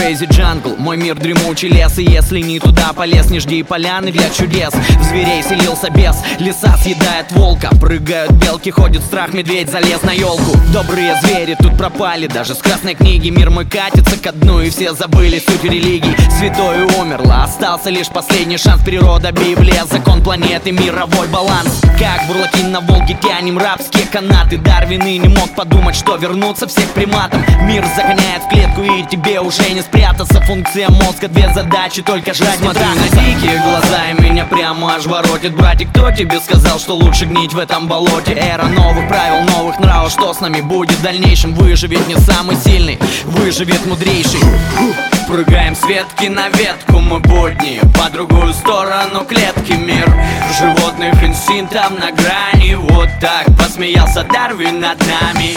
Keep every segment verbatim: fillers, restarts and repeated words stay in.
Lazy Jungle, мой мир дремучий лес. И если не туда полез, не жди поляны для чудес. В зверей селился бес, леса съедает волка. Прыгают белки, ходит страх, медведь залез на елку. Добрые звери тут пропали, даже с красной книги. Мир мой катится ко дну, и все забыли суть религий. Святое умерло, остался лишь последний шанс. Природа, Библия, закон планеты, мировой баланс. Как бурлаки на Волге тянем рабские канаты. Дарвин и не мог подумать, что вернуться всех приматам. Мир загоняет в клетку, и тебе уже не спрятаться. Функция мозга, две задачи, только жрать. Смотри на дикие глаза, и меня прямо аж воротит. Братик, кто тебе сказал, что лучше гнить в этом болоте? Эра новых правил, новых нравов. Что с нами будет в дальнейшем? Выживет не самый сильный, выживет мудрейший. Прыгаем с ветки на ветку, мы будни. По другую сторону клетки мир животных инстинктов на грани. Вот так посмеялся Дарвин над нами.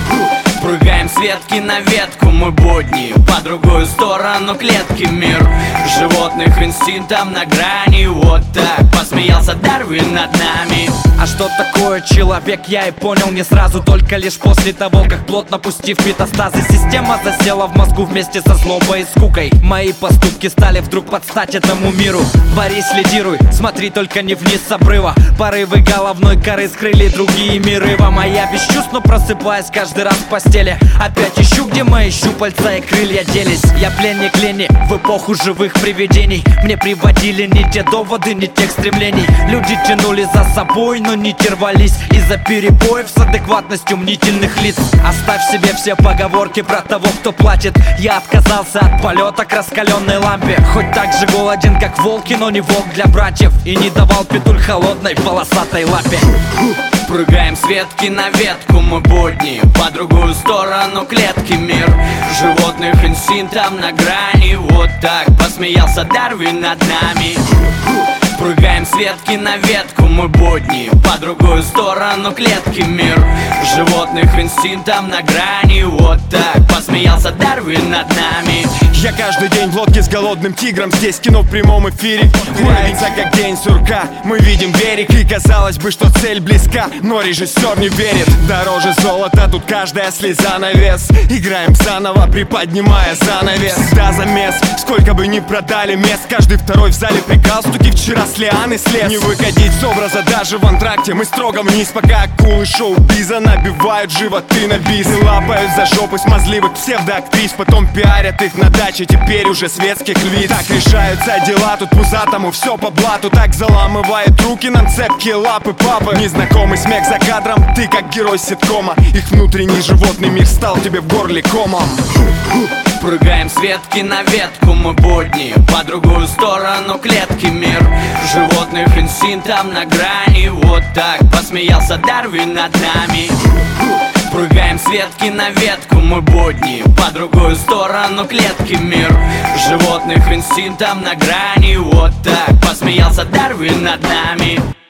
Прыгаем с ветки на ветку, мы будни. По другую сторону клетки мир животных инстинктов на грани. Вот так посмеялся Дарвин над нами. А что такое человек, я и понял не сразу. Только лишь после того, как плотно пустив метастазы, система засела в мозгу вместе со злобой и скукой. Мои поступки стали вдруг под стать этому миру. Борис, лидируй, смотри только не вниз с обрыва. Порывы головной коры скрыли другие миры. Вам а я без чувств, но просыпаясь каждый раз в постели. Опять ищу, где мои щупальца и крылья делись. Я пленник лени в эпоху живых привидений. Мне приводили не те доводы, не тех стремлений. Люди тянули за собой, но не рвались из-за перебоев с адекватностью мнительных лиц. Оставь себе все поговорки про того, кто платит. Я отказался от полета к раскаленной лампе. Хоть так же голоден, как волки, но не волк для братьев. И не давал петуль холодной полосатой лапе. Прыгаем с ветки на ветку, мы будни. По другую сторону клетки мир животных инстинктов на грани. Вот так посмеялся Дарвин над нами. Прыгаем с ветки на ветку, мы будни. По другую сторону клетки мир животных инстинктов на грани. Вот так посмеялся Дарвин над нами. Я каждый день в лодке с голодным тигром. Здесь кино в прямом эфире. Уровень как день сурка. Мы видим берег, и казалось бы, что цель близка, но режиссер не верит. Дороже золота, тут каждая слеза на вес. Играем заново, приподнимая занавес. Да, замес, сколько бы ни продали мест. Каждый второй в зале при галстуке вчера с лианы слез. Не выходить с образа даже в антракте. Мы строго вниз, пока акулы шоу-биза набивают животы на бис. И лапают за жопы смазливых псевдоактрис. Потом пиарят их на даче, теперь уже светских львиц. Так решаются дела, тут пузатому все по блату. Так заламывает руки нам цепкие лапы папы. Незнакомый смех за кадром, ты как герой ситкома. Их внутренний животный мир стал тебе в горле комом. Прыгаем с ветки на ветку, мы будни. По другую сторону клетки мир животных инстинктов на грани. Вот так посмеялся Дарвин над нами. Прыгаем с ветки на ветку, мы будни. По другую сторону клетки мир животных инстинктов на грани. Вот так посмеялся Дарвин над нами.